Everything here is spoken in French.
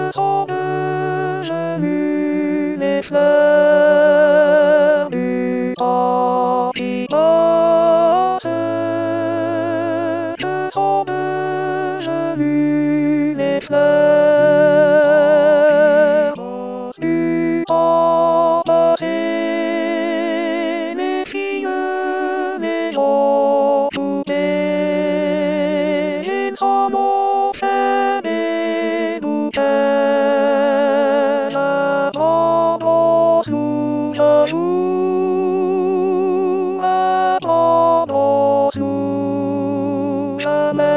sont devenues les fleurs du papillon. Que sont devenues les fleurs du temps passé. Les filles les ont coupées, ils en ont fait des bouquets. Je prends sous je joue, je prends sous jamais.